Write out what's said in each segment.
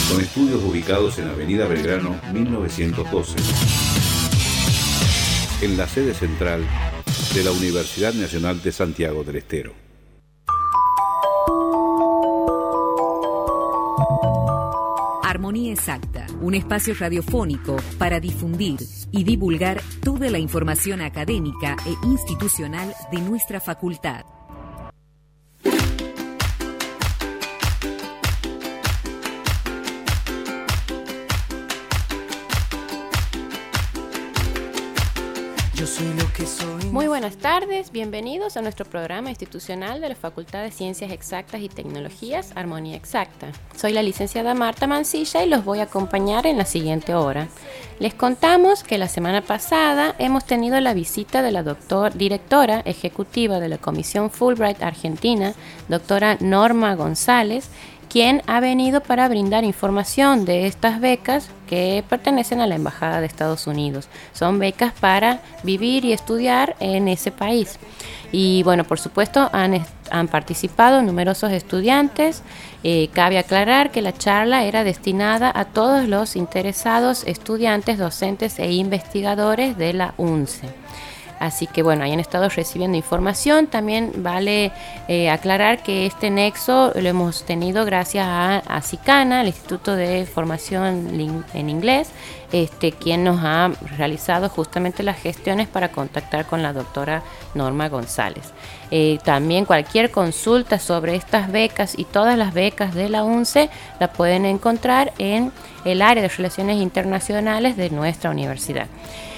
con estudios ubicados en Avenida Belgrano 1912, en la sede central de la Universidad Nacional de Santiago del Estero. Armonía Exacta, un espacio radiofónico para difundir y divulgar toda la información académica e institucional de nuestra facultad. Muy buenas tardes, bienvenidos a nuestro programa institucional de la Facultad de Ciencias Exactas y Tecnologías, Armonía Exacta. Soy la licenciada Marta Mancilla y los voy a acompañar en la siguiente hora. Les contamos que la semana pasada hemos tenido la visita de la directora ejecutiva de la Comisión Fulbright Argentina, doctora Norma González, quien ha venido para brindar información de estas becas que pertenecen a la Embajada de Estados Unidos. Son becas para vivir y estudiar en ese país. Y bueno, por supuesto, han participado numerosos estudiantes. Cabe aclarar que la charla era destinada a todos los interesados estudiantes, docentes e investigadores de la UNCE. Así que bueno, hayan estado recibiendo información. También vale aclarar que este nexo lo hemos tenido gracias a CICANA, el Instituto de Formación en Inglés, quien nos ha realizado justamente las gestiones para contactar con la doctora Norma González. También cualquier consulta sobre estas becas y todas las becas de la UNCE la pueden encontrar en el área de Relaciones Internacionales de nuestra universidad.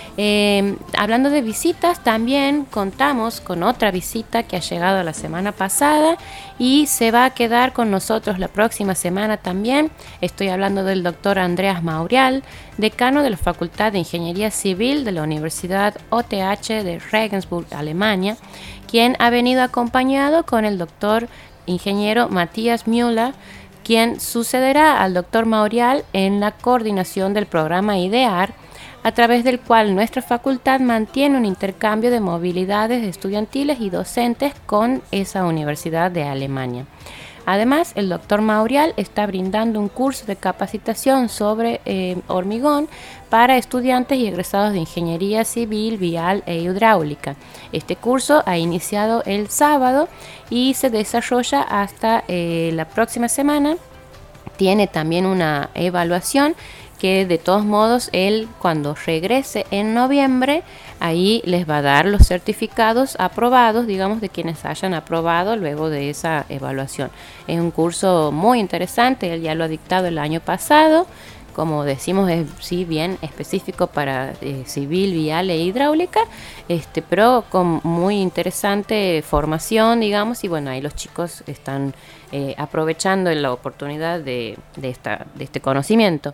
Hablando de visitas, también contamos con otra visita que ha llegado la semana pasada y se va a quedar con nosotros la próxima semana también. Estoy hablando del doctor Andreas Maurial, decano de la Facultad de Ingeniería Civil de la Universidad OTH de Regensburg, Alemania, quien ha venido acompañado con el doctor ingeniero Matthias Müller, quien sucederá al doctor Maurial en la coordinación del programa IDEAR, a través del cual nuestra facultad mantiene un intercambio de movilidades estudiantiles y docentes con esa universidad de Alemania. Además, el doctor Maurial está brindando un curso de capacitación sobre hormigón para estudiantes y egresados de Ingeniería Civil, Vial e Hidráulica. Este curso ha iniciado el sábado y se desarrolla hasta la próxima semana. Tiene también una evaluación que de todos modos él, cuando regrese en noviembre, ahí les va a dar los certificados aprobados, digamos, de quienes hayan aprobado luego de esa evaluación. Es un curso muy interesante, él ya lo ha dictado el año pasado. Como decimos, es sí bien específico para civil, vial e hidráulica, pero con muy interesante formación, digamos, y bueno, ahí los chicos están aprovechando la oportunidad de este conocimiento.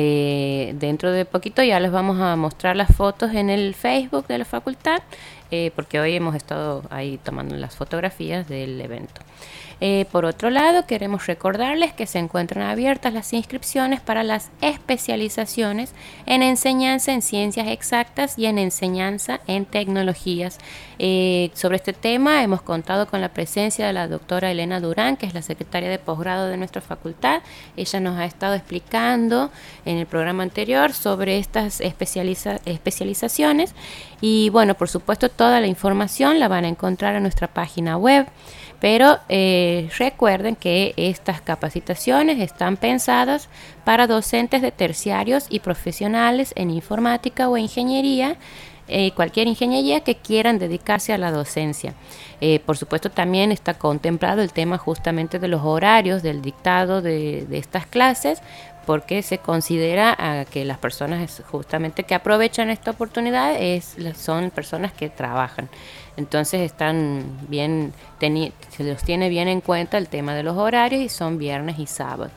Dentro de poquito ya les vamos a mostrar las fotos en el Facebook de la facultad, porque hoy hemos estado ahí tomando las fotografías del evento. Por otro lado, queremos recordarles que se encuentran abiertas las inscripciones para las especializaciones en enseñanza en ciencias exactas y en enseñanza en tecnologías. Sobre este tema hemos contado con la presencia de la doctora Elena Durán, que es la secretaria de posgrado de nuestra facultad. Ella nos ha estado explicando en el programa anterior sobre estas especializaciones y bueno, por supuesto toda la información la van a encontrar en nuestra página web. Pero recuerden que estas capacitaciones están pensadas para docentes de terciarios y profesionales en informática o ingeniería, cualquier ingeniería que quieran dedicarse a la docencia. Por supuesto, también está contemplado el tema justamente de los horarios del dictado de estas clases, porque se considera que las personas justamente que aprovechan esta oportunidad son personas que trabajan. Entonces están bien, se los tiene bien en cuenta el tema de los horarios y son viernes y sábados.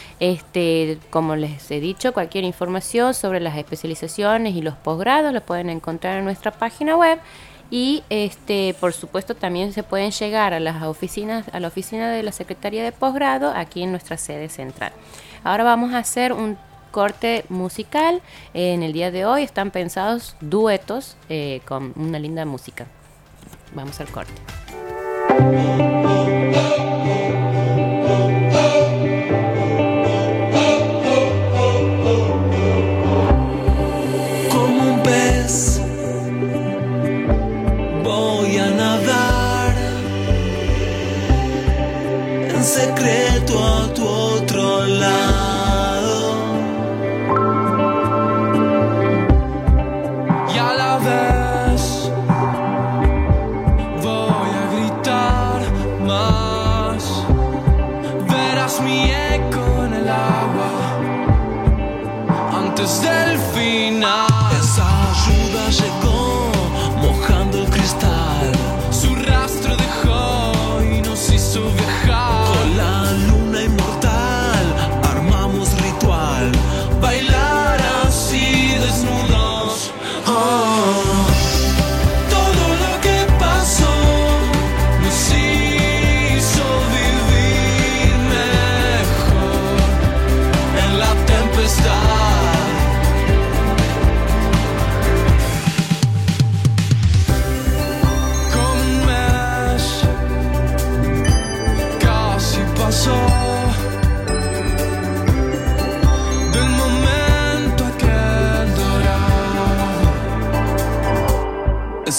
Como les he dicho, cualquier información sobre las especializaciones y los posgrados lo pueden encontrar en nuestra página web. Y por supuesto también se pueden llegar a la oficina de la Secretaría de Posgrado aquí en nuestra sede central. Ahora vamos a hacer un corte musical. En el día de hoy están pensados duetos con una linda música. Vamos al corte.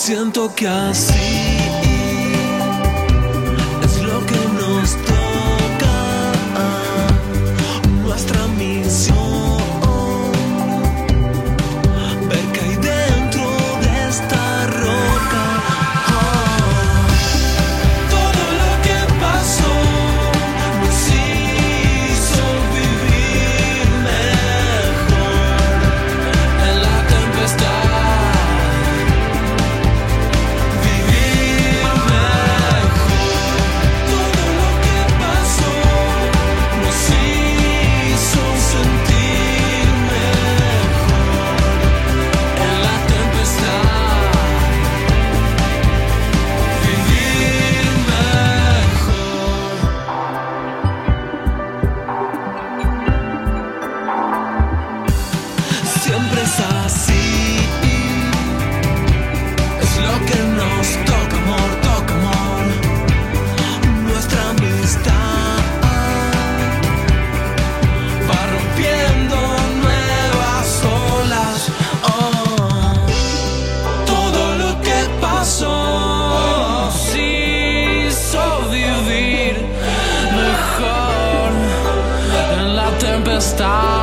Siento que así es lo que nos toca, nuestra misión, ver qué hay dentro de esta roca. Todo lo que pasó nos hizo vivir mejor en la tempestad. Siempre es así, es lo que nos toca, amor, nuestra amistad va rompiendo nuevas olas. Todo lo que pasó nos hizo vivir mejor en la tempestad.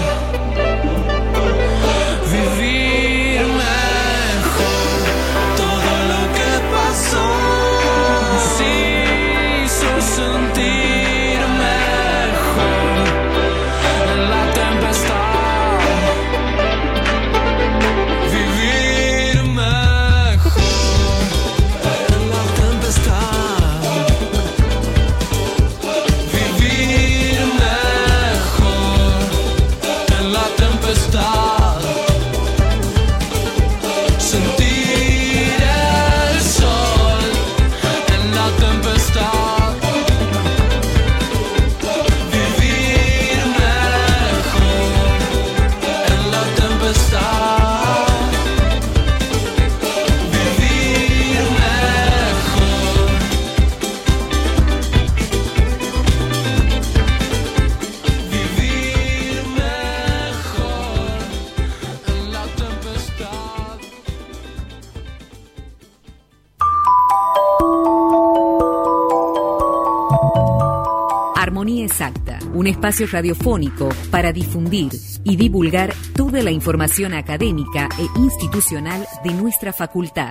Armonía Exacta, un espacio radiofónico para difundir y divulgar toda la información académica e institucional de nuestra facultad.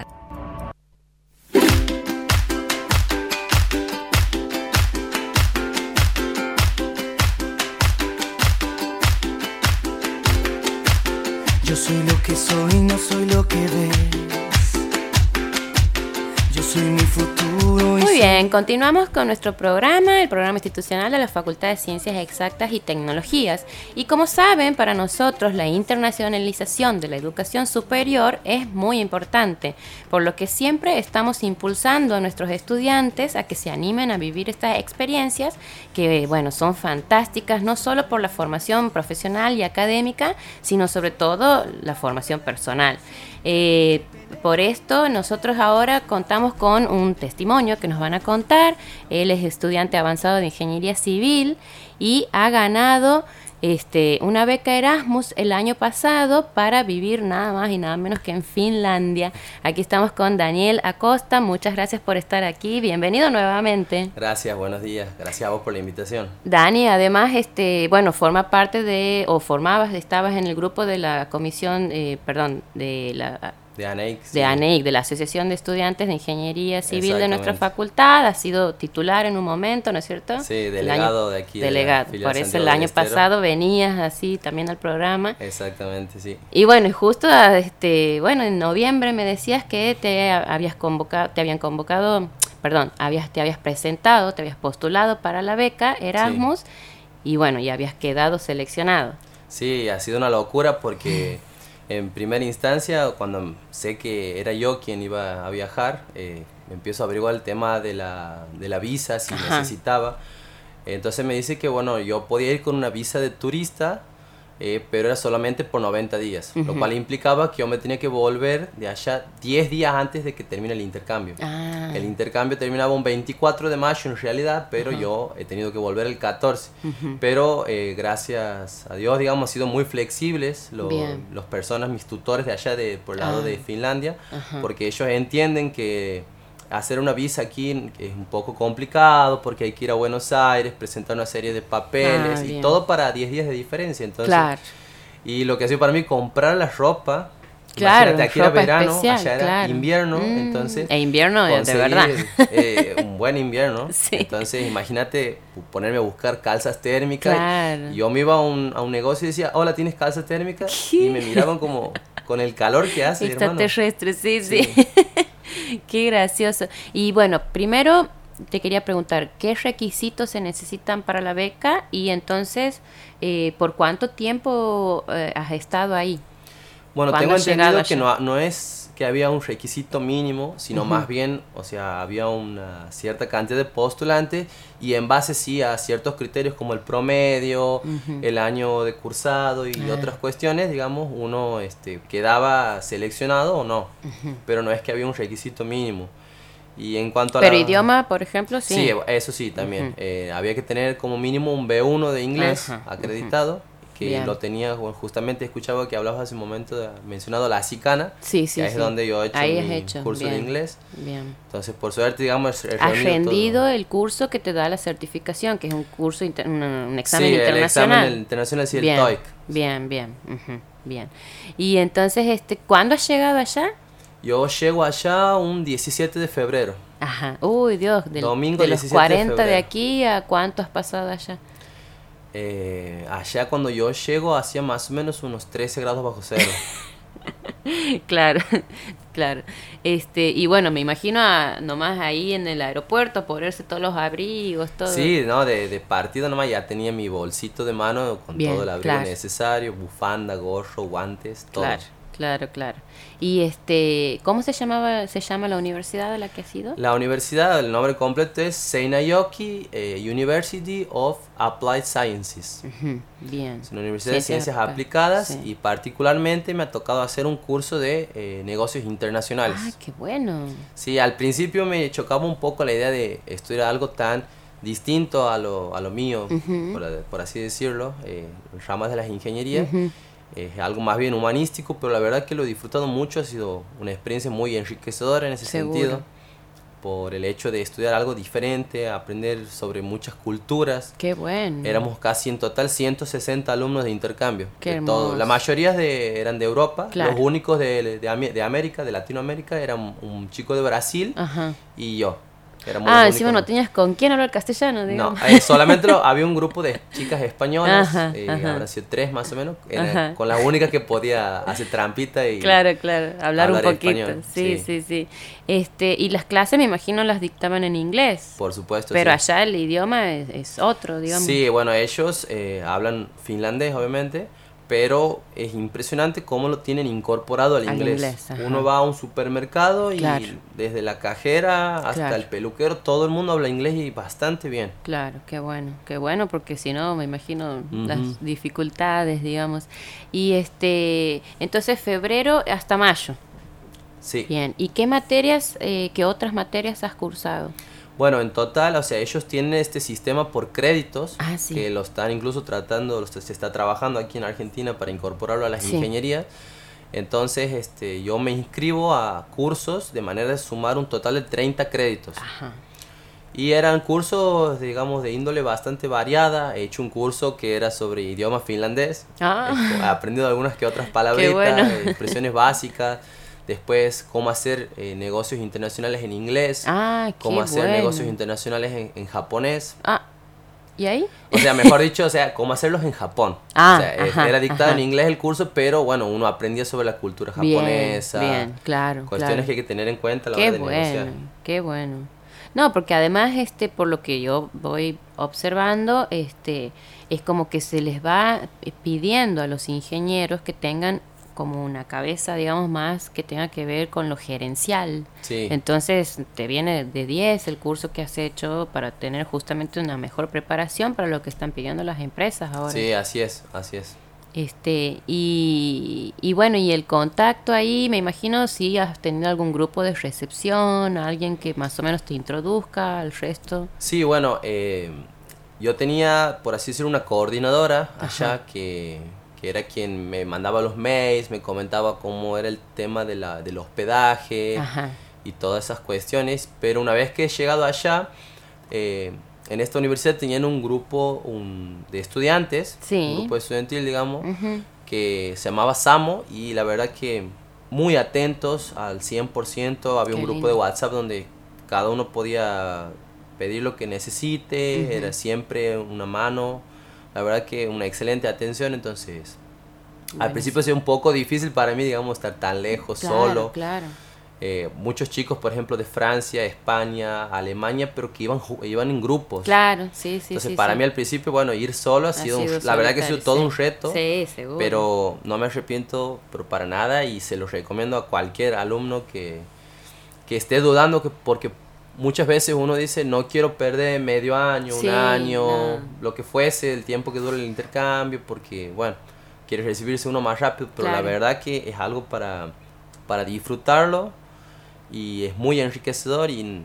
Yo soy lo que soy, no soy lo que ves. Yo soy mi futuro. Muy bien, continuamos con nuestro programa, el programa institucional de la Facultad de Ciencias Exactas y Tecnologías. Y como saben, para nosotros la internacionalización de la educación superior es muy importante, por lo que siempre estamos impulsando a nuestros estudiantes a que se animen a vivir estas experiencias que, bueno, son fantásticas, no solo por la formación profesional y académica, sino sobre todo la formación personal. Por esto nosotros ahora contamos con un testimonio que nos van a contar. Él es estudiante avanzado de Ingeniería Civil y ha ganado una beca Erasmus el año pasado para vivir nada más y nada menos que en Finlandia. Aquí estamos con Daniel Acosta. Muchas gracias por estar aquí. Bienvenido nuevamente. Gracias, buenos días. Gracias a vos por la invitación. Dani, además, forma parte estabas en el grupo de la comisión, de ANEIC, de la Asociación de Estudiantes de Ingeniería Civil de nuestra facultad. Ha sido titular en un momento, ¿no es cierto? Sí, delegado de aquí. Delegado, por eso el año pasado venías así también al programa. Exactamente, sí. Y bueno, y justo en noviembre me decías que te habías presentado, te habías postulado para la beca Erasmus, sí. Y bueno, ya habías quedado seleccionado. Sí, ha sido una locura porque en primera instancia, cuando sé que era yo quien iba a viajar, empiezo a averiguar el tema de la visa, si necesitaba. Entonces me dice que bueno, yo podía ir con una visa de turista pero era solamente por 90 días, lo cual implicaba que yo me tenía que volver de allá 10 días antes de que termine el intercambio. El intercambio terminaba un 24 de mayo en realidad, pero yo he tenido que volver el 14. Pero gracias a Dios, digamos, han sido muy flexibles los personas, mis tutores de allá por el lado de Finlandia, porque ellos entienden que hacer una visa aquí es un poco complicado porque hay que ir a Buenos Aires, presentar una serie de papeles y todo para 10 días de diferencia. Entonces, y lo que ha sido para mí comprar la ropa, imagínate, aquí era verano, especial, allá era invierno, entonces... E invierno de verdad. Un buen invierno, entonces imagínate ponerme a buscar calzas térmicas. Yo me iba a un negocio y decía, hola, ¿tienes calzas térmicas? Y me miraban como con el calor que hace, extraterrestre, sí. Qué gracioso. Y bueno, primero te quería preguntar, ¿qué requisitos se necesitan para la beca? Y entonces, ¿por cuánto tiempo has estado ahí? Bueno, tengo entendido que no es que había un requisito mínimo, sino más bien, o sea, había una cierta cantidad de postulantes y en base sí a ciertos criterios como el promedio, el año de cursado y otras cuestiones, digamos, uno quedaba seleccionado o no, pero no es que había un requisito mínimo. Y en cuanto a pero idioma, por ejemplo, sí. Sí, eso sí, también. Había que tener como mínimo un B1 de inglés acreditado. Que lo tenía, justamente escuchaba que hablabas hace un momento, mencionado la Sicana, que es donde yo he hecho mi curso de inglés. Entonces, por suerte, digamos, has rendido el curso que te da la certificación, que es un curso, un examen internacional. El examen internacional, sí, el TOEIC. Bien. Y entonces, ¿cuándo has llegado allá? Yo llego allá un 17 de febrero. Uy, Dios, domingo de los 40 de aquí, ¿a cuánto has pasado allá? Allá cuando yo llego hacía más o menos unos 13 grados bajo cero. Claro. Y bueno, me imagino nomás ahí en el aeropuerto ponerse todos los abrigos, todo. Sí, no, de partida nomás ya tenía mi bolsito de mano con todo el abrigo necesario, bufanda, gorro, guantes, todo. Claro. Y ¿cómo se llama la universidad a la que has ido? La universidad, el nombre completo es Seinäjoki University of Applied Sciences. Bien. Es una universidad de ciencias aplicadas y particularmente me ha tocado hacer un curso de negocios internacionales. Qué bueno. Sí, al principio me chocaba un poco la idea de estudiar algo tan distinto a lo mío, por así decirlo, ramas de las ingenierías. Es algo más bien humanístico, pero la verdad que lo he disfrutado mucho, ha sido una experiencia muy enriquecedora en ese sentido, por el hecho de estudiar algo diferente, aprender sobre muchas culturas. Qué bueno. Éramos casi en total 160 alumnos de intercambio. Qué hermoso. La mayoría eran de Europa, los únicos de América, de Latinoamérica, eran un chico de Brasil y yo. Encima no tenías con quién hablar castellano, digamos. No, solamente había un grupo de chicas españolas, habrán sido 3 más o menos, con las únicas que podía hacer trampita y claro, hablar un poquito. Español. Sí. Y las clases me imagino las dictaban en inglés. Por supuesto, pero allá el idioma es otro, digamos. Sí, bueno, ellos hablan finlandés, obviamente, pero es impresionante cómo lo tienen incorporado al inglés. Uno va a un supermercado y desde la cajera hasta el peluquero, todo el mundo habla inglés y bastante bien. Claro, qué bueno, porque si no, me imagino las dificultades, digamos. Y entonces febrero hasta mayo. Sí. Bien, ¿y qué otras materias has cursado? Bueno, en total, o sea, ellos tienen este sistema por créditos, que lo están incluso se está trabajando aquí en Argentina para incorporarlo a las ingenierías. Entonces, yo me inscribo a cursos de manera de sumar un total de 30 créditos. Y eran cursos, digamos, de índole bastante variada. He hecho un curso que era sobre idioma finlandés. He aprendido algunas que otras palabritas, expresiones básicas. Después, cómo hacer negocios internacionales en inglés. Cómo hacer negocios internacionales en japonés. ¿Y ahí? O sea, mejor dicho, cómo hacerlos en Japón. Era dictado en inglés el curso, pero bueno, uno aprendía sobre la cultura japonesa. Bien, claro. Cuestiones que hay que tener en cuenta a la hora de negociar. Qué bueno. No, porque además, por lo que yo voy observando, es como que se les va pidiendo a los ingenieros que tengan como una cabeza, digamos, más que tenga que ver con lo gerencial. Entonces te viene de 10 el curso que has hecho para tener justamente una mejor preparación para lo que están pidiendo las empresas ahora. Sí, así es. Y bueno, y el contacto ahí, me imagino si has tenido algún grupo de recepción, alguien que más o menos te introduzca al resto. Sí, bueno, yo tenía, por así decirlo, una coordinadora allá que era quien me mandaba los mails, me comentaba cómo era el tema del hospedaje y todas esas cuestiones, pero una vez que he llegado allá, en esta universidad tenían un grupo de estudiantes, un grupo estudiantil, digamos, que se llamaba SAMO, y la verdad que muy atentos al 100%, había un grupo de WhatsApp donde cada uno podía pedir lo que necesite, era siempre una mano, la verdad que una excelente atención. Entonces al principio ha sido un poco difícil para mí, digamos, estar tan lejos, solo. Claro. Muchos chicos, por ejemplo, de Francia, España, Alemania, pero que iban en grupos. Claro, sí. Entonces, para mí al principio, bueno, ir solo ha sido la verdad que ha sido todo un reto. Sí, seguro. Pero no me arrepiento, pero para nada, y se los recomiendo a cualquier alumno que esté dudando, porque muchas veces uno dice, no quiero perder medio año, un año, lo que fuese, el tiempo que dure el intercambio, porque, bueno, quiere recibirse uno más rápido, pero la verdad que es algo para disfrutarlo. Y es muy enriquecedor. Y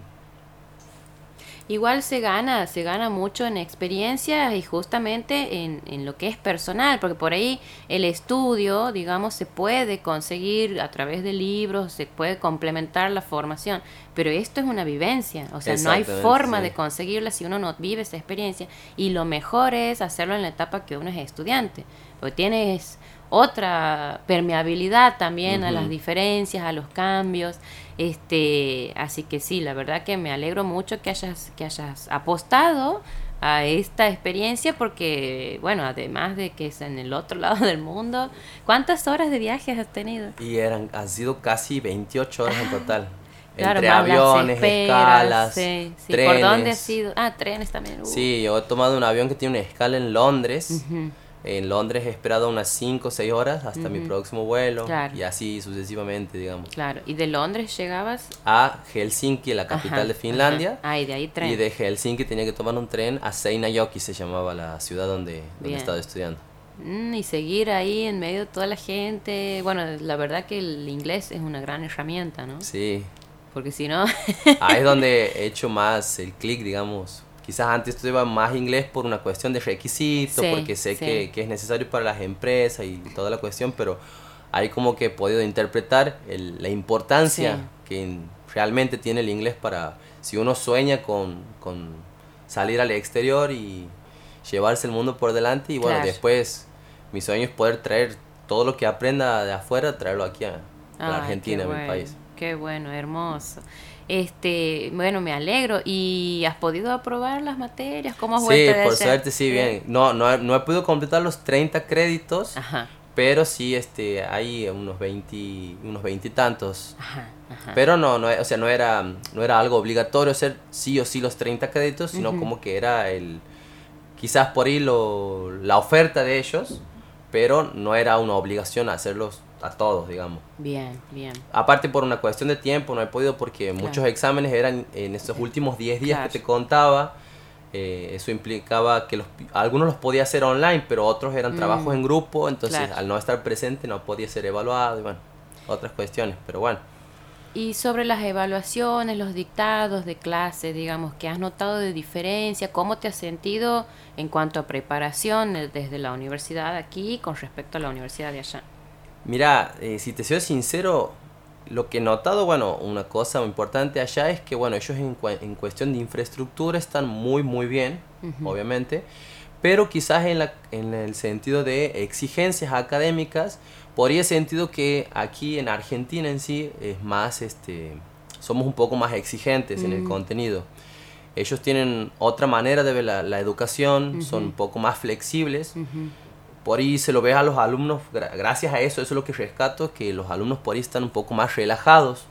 igual se gana mucho en experiencias y justamente en lo que es personal, porque por ahí el estudio, digamos, se puede conseguir a través de libros, se puede complementar la formación, pero esto es una vivencia, o sea, no hay forma de conseguirla si uno no vive esa experiencia, y lo mejor es hacerlo en la etapa que uno es estudiante, porque tienes otra permeabilidad también a las diferencias, a los cambios, así que sí, la verdad que me alegro mucho que hayas apostado a esta experiencia, porque bueno, además de que es en el otro lado del mundo, ¿cuántas horas de viajes has tenido? Y han sido casi 28 horas en total. Claro, entre aviones, escalas, trenes. ¿Por dónde has sido? Trenes también. Sí, yo he tomado un avión que tiene una escala en Londres. En Londres he esperado unas 5 o 6 horas hasta mi próximo vuelo, y así sucesivamente, digamos. Claro, ¿y de Londres llegabas? A Helsinki, la capital de Finlandia. Y de ahí tren. Y de Helsinki tenía que tomar un tren a Seinäjoki, se llamaba la ciudad donde estaba estudiando. Y seguir ahí en medio de toda la gente. Bueno, la verdad que el inglés es una gran herramienta, ¿no? Sí. Porque si no... Ahí es donde he hecho más el clic, digamos. Quizás antes estudiaba más inglés por una cuestión de requisitos, porque sé que es necesario para las empresas y toda la cuestión, pero ahí como que he podido interpretar la importancia que realmente tiene el inglés para, si uno sueña con salir al exterior y llevarse el mundo por delante, y bueno, después mi sueño es poder traer todo lo que aprenda de afuera, traerlo aquí a la Argentina, mi país. Qué bueno, hermoso. Bueno, me alegro. ¿Y has podido aprobar las materias? ¿Cómo has vuelto de allá? Sí, por suerte sí, bien. No he podido completar los 30 créditos, pero sí hay unos 20 y tantos. Pero no era algo obligatorio hacer sí o sí los 30 créditos, sino como que era quizás por ahí la oferta de ellos, pero no era una obligación hacerlos a todos, digamos. Bien. Aparte, por una cuestión de tiempo no he podido, porque muchos exámenes eran en estos últimos 10 días que te contaba. Eso implicaba que algunos los podía hacer online, pero otros eran trabajos en grupo, entonces al no estar presente no podía ser evaluado, y bueno, otras cuestiones, pero bueno. Y sobre las evaluaciones, los dictados de clase, digamos, ¿qué has notado de diferencia? ¿Cómo te has sentido en cuanto a preparación desde la universidad aquí con respecto a la universidad de allá? Mira, si te soy sincero, lo que he notado, bueno, una cosa importante allá es que, bueno, ellos en cuestión de infraestructura están muy, muy bien, obviamente, pero quizás en el sentido de exigencias académicas, podría sentido que aquí en Argentina en sí es más, somos un poco más exigentes en el contenido. Ellos tienen otra manera de ver la educación, son un poco más flexibles. Por ahí se lo ve a los alumnos, gracias a eso es lo que rescato, que los alumnos por ahí están un poco más relajados.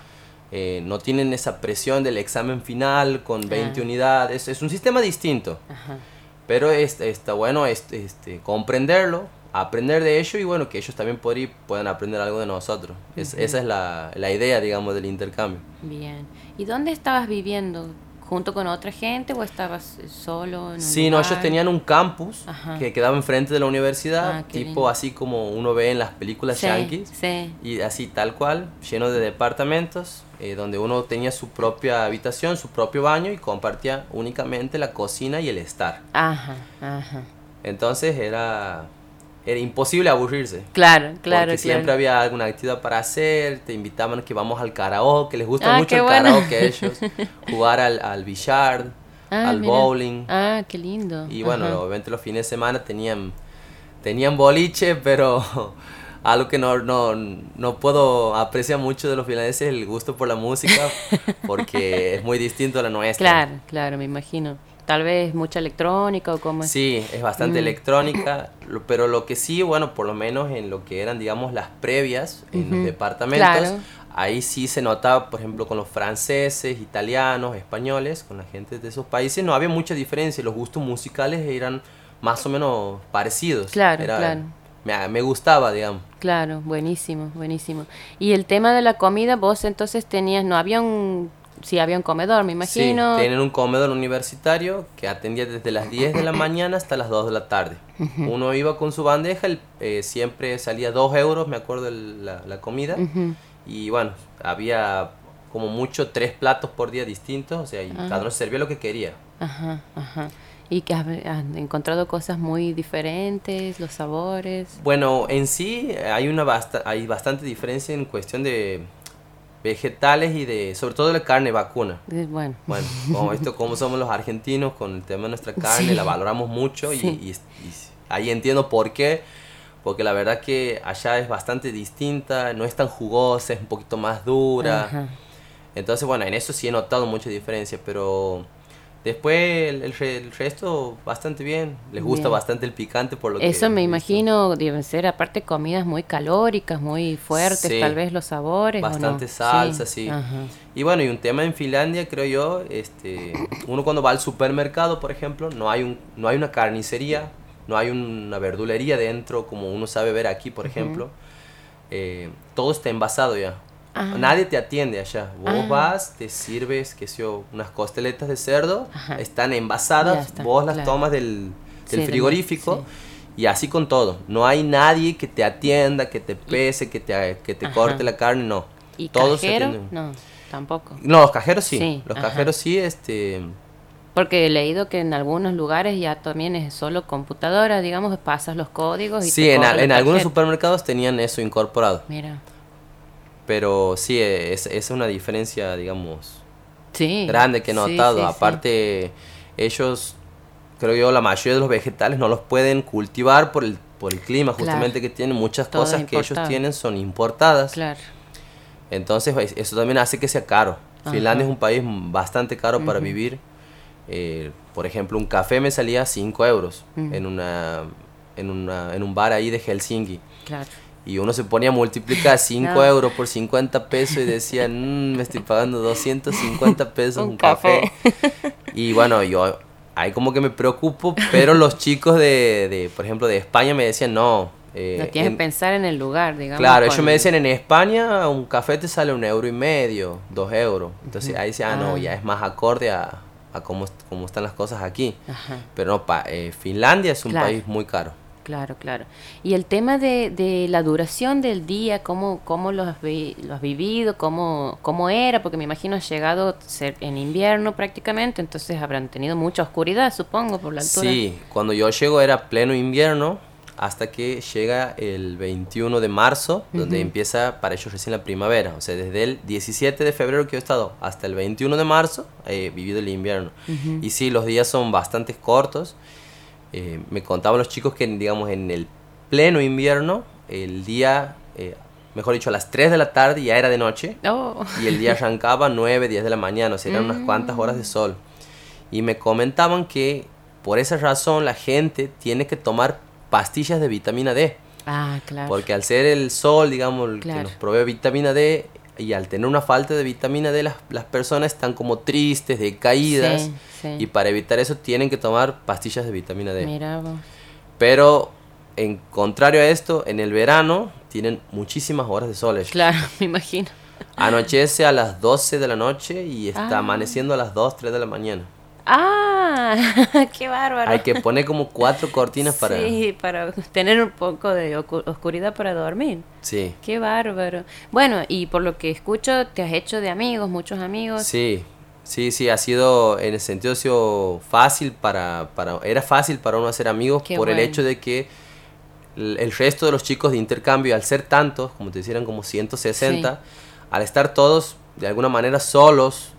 No tienen esa presión del examen final con 20 unidades, es un sistema distinto. Pero está bueno comprenderlo, aprender de ello, y bueno, que ellos también por ahí puedan aprender algo de nosotros. Esa es la idea, digamos, del intercambio. Bien. ¿Y dónde estabas viviendo junto con otra gente o estabas solo en un Sí, lugar? no, ellos tenían un campus que quedaba enfrente de la universidad, qué tipo lindo. así como uno ve en las películas Sí, yankees, sí. y así tal cual, lleno de departamentos, donde uno tenía su propia habitación, su propio baño y compartía únicamente la cocina y el estar. Ajá. Entonces era imposible aburrirse. Claro. Porque siempre había alguna actividad para hacer, te invitaban a que vamos al karaoke, les gusta mucho qué el bueno. karaoke a ellos, jugar al billar, al mira. bowling. Qué lindo. Y bueno, Ajá. obviamente los fines de semana tenían boliche, pero algo que no puedo apreciar mucho de los finlandeses es el gusto por la música, porque es muy distinto a la nuestra. Claro, me imagino. Tal vez mucha electrónica o cómo es. Sí, es bastante electrónica, pero lo que sí, bueno, por lo menos en lo que eran, digamos, las previas, en los departamentos, Claro. ahí sí se notaba, por ejemplo, con los franceses, italianos, españoles, con la gente de esos países, no había mucha diferencia, los gustos musicales eran más o menos parecidos. Claro. Me gustaba, digamos. Claro, buenísimo. Y el tema de la comida, vos entonces tenías, sí había un comedor, me imagino. Sí, tienen un comedor universitario que atendía desde las 10 de la mañana hasta las 2 de la tarde. Uno iba con su bandeja, siempre salía 2 euros, me acuerdo, la comida. Y bueno, había como mucho 3 platos por día distintos, o sea, y cada uno servía lo que quería. Ajá. Y que has encontrado cosas muy diferentes, los sabores. Bueno, en sí hay bastante diferencia en cuestión de vegetales y sobre todo de la carne vacuna. Bueno, Como somos los argentinos con el tema de nuestra carne, Sí. la valoramos mucho Sí. y ahí entiendo por qué, porque la verdad que allá es bastante distinta, no es tan jugosa, es un poquito más dura. Ajá. Entonces, bueno, en eso sí he notado mucha diferencia, pero después el resto bastante bien. Les gusta Bien. bastante el picante por lo que Eso me he visto. imagino deben ser aparte comidas muy calóricas, muy fuertes, Sí. tal vez los sabores. ¿o no? Bastante salsa, sí. Ajá. Y bueno, y un tema en Finlandia, creo yo, uno cuando va al supermercado, por ejemplo, no hay una carnicería, no hay una verdulería dentro, como uno sabe ver aquí, por ejemplo. Todo está envasado ya. Nadie te atiende allá. Vos vas, te sirves, qué sé yo, unas costeletas de cerdo, están envasadas, Ya está, vos las claro. tomas del Sí, frigorífico. Y así con todo. No hay nadie que te atienda, que te pese, que te corte la carne, no. ¿Y Todos se cajero? atienden. No, tampoco. No, los cajeros sí. Sí, Los ajá. cajeros sí, Porque he leído que en algunos lugares ya también es solo computadora, digamos, pasas los códigos y sí, te en cobra la algunos tarjeta. supermercados tenían eso incorporado. Mira. Pero sí, es una diferencia, digamos, Sí. grande que he sí, notado. sí, sí. Aparte, ellos, creo yo, la mayoría de los vegetales no los pueden cultivar por el clima, Claro. justamente que tienen muchas Todo cosas es que ellos importado. tienen son importadas. Claro. Entonces, eso también hace que sea caro. Ajá. Finlandia es un país bastante caro para vivir. Por ejemplo, un café me salía 5 euros en un bar ahí de Helsinki. Claro. Y uno se ponía a multiplicar 5 No. euros por 50 pesos y decía, me estoy pagando 250 pesos Un un café. Y bueno, yo ahí como que me preocupo, pero los chicos por ejemplo, de España me decían, no. No tienes que pensar en el lugar, digamos. Claro, con- ellos me decían, en España un café te sale 1,50 €, 2 euros. Entonces ahí decía, no, ya es más acorde a cómo están las cosas aquí. Ajá. Pero no, Finlandia es un Claro. país muy caro. Claro. Y el tema de la duración del día, ¿cómo lo has vivido? ¿Cómo era? Porque me imagino has llegado a ser en invierno prácticamente, entonces habrán tenido mucha oscuridad, supongo, por la altura. Sí, cuando yo llego era pleno invierno, hasta que llega el 21 de marzo, donde empieza para ellos recién la primavera. O sea, desde el 17 de febrero que he estado hasta el 21 de marzo he vivido el invierno. Y sí, los días son bastante cortos. Me contaban los chicos que, digamos, en el pleno invierno, el día, mejor dicho, a las 3 de la tarde ya era de noche. Oh. Y el día arrancaba a 9, 10 de la mañana, o sea, eran unas cuantas horas de sol. Y me comentaban que por esa razón la gente tiene que tomar pastillas de vitamina D. Ah, claro. Porque al ser el sol, digamos, el Claro. que nos provee vitamina D, y al tener una falta de vitamina D, las personas están como tristes, decaídas. Sí, sí. Y para evitar eso tienen que tomar pastillas de vitamina D. Mira vos. Pero, en contrario a esto, en el verano tienen muchísimas horas de sol ellos. Claro, me imagino. Anochece a las 12 de la noche y está amaneciendo a las 2, 3 de la mañana. ¡Ah! ¡Qué bárbaro! Hay que poner como 4 cortinas para... Sí, para tener un poco de oscuridad para dormir. Sí. ¡Qué bárbaro! Bueno, y por lo que escucho, te has hecho de amigos, muchos amigos. Sí, ha sido, en ese sentido, ha sido fácil era fácil para uno hacer amigos. Qué por bueno. El hecho de que el resto de los chicos de intercambio, al ser tantos, como te decían, como 160, sí. Al estar todos de alguna manera solos,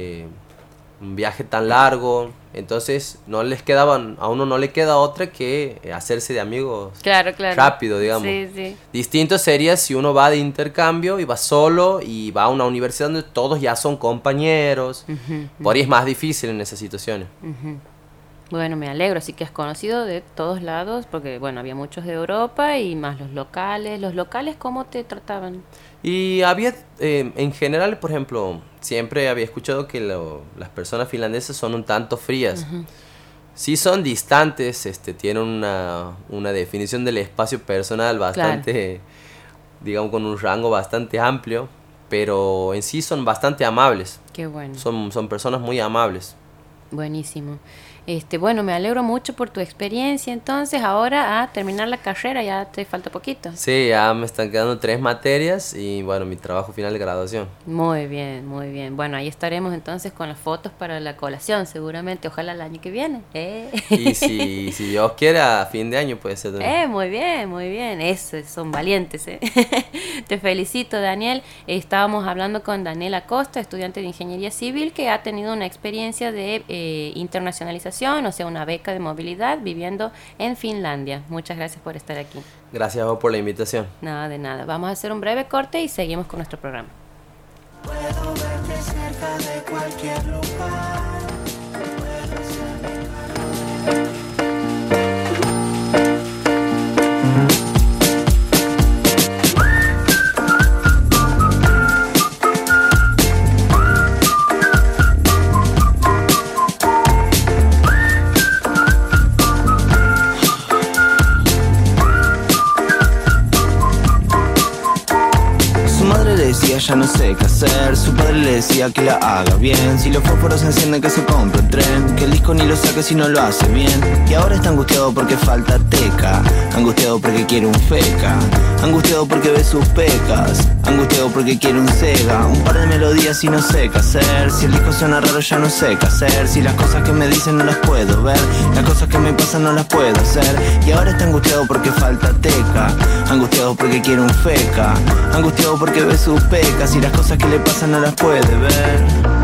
un viaje tan largo, entonces a uno no le queda otra que hacerse de amigos rápido, digamos. Sí. Distinto sería si uno va de intercambio y va solo y va a una universidad donde todos ya son compañeros. Por ahí es más difícil en esas situaciones. Bueno, me alegro, así que has conocido de todos lados, porque bueno, había muchos de Europa y más los locales. ¿Los locales cómo te trataban? Y había, en general, por ejemplo, siempre había escuchado que las personas finlandesas son un tanto frías. Sí son distantes, tienen una definición del espacio personal bastante, digamos, con un rango bastante amplio, pero en sí son bastante amables. Qué bueno. Son personas muy amables. Buenísimo. Bueno, me alegro mucho por tu experiencia. Entonces, ahora a terminar la carrera, ya te falta poquito. Sí, ya me están quedando 3 materias y, bueno, mi trabajo final de graduación. Muy bien, muy bien. Bueno, ahí estaremos entonces con las fotos para la colación, seguramente. Ojalá el año que viene. Y si Dios quiere, a fin de año puede ser también. Muy bien, muy bien. Son valientes, Te felicito, Daniel. Estábamos hablando con Daniel Acosta, estudiante de Ingeniería Civil, que ha tenido una experiencia de internacionalización, o sea, una beca de movilidad viviendo en Finlandia. Muchas gracias por estar aquí. Gracias a vos por la invitación. Nada de nada. Vamos a hacer un breve corte y seguimos con nuestro programa. Puedo verte cerca de cualquier lugar. Puedo ser ya no sé qué hacer. Su padre le decía que la haga bien. Si los fósforos se encienden, que se compre un tren. Que el disco ni lo saque si no lo hace bien. Y ahora está angustiado porque falta teca. Angustiado porque quiere un feca. Angustiado porque ve sus pecas. Angustiado porque quiere un Sega. Un par de melodías y no sé qué hacer. Si el disco suena raro ya no sé qué hacer. Si las cosas que me dicen no las puedo ver. Las cosas que me pasan no las puedo hacer. Y ahora está angustiado porque falta teca. Angustiado porque quiere un feca. Angustiado porque ve sus pecas. Y las cosas que le pasan no las puede ver.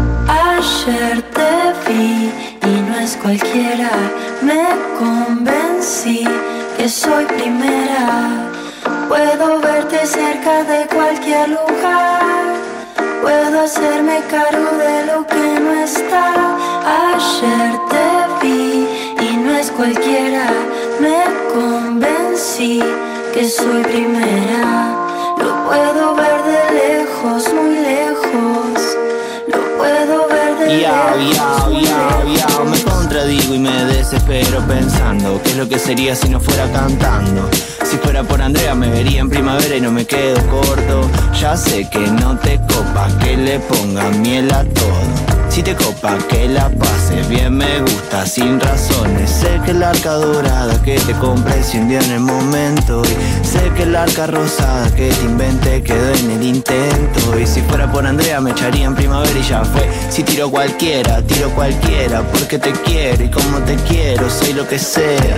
Ayer te vi y no es cualquiera. Me convencí que soy primera. Puedo verte cerca de cualquier lugar. Puedo hacerme cargo de lo que no está. Ayer te vi y no es cualquiera. Me convencí que soy primera. Lo puedo ver de lejos, muy lejos. Lo puedo ver de lejos, muy lejos. Me contradigo y me desespero pensando qué es lo que sería si no fuera cantando. Si fuera por Andrea me vería en primavera y no me quedo corto. Ya sé que no te copa que le ponga miel a todo. Si te copa que la pases bien me gusta sin razones. Sé que el arca dorada que te compré se hundió en el momento. Y sé que el arca rosada que te inventé quedó en el intento. Y si fuera por Andrea me echaría en primavera y ya fue. Si tiro cualquiera porque te quiero y como te quiero soy lo que sea.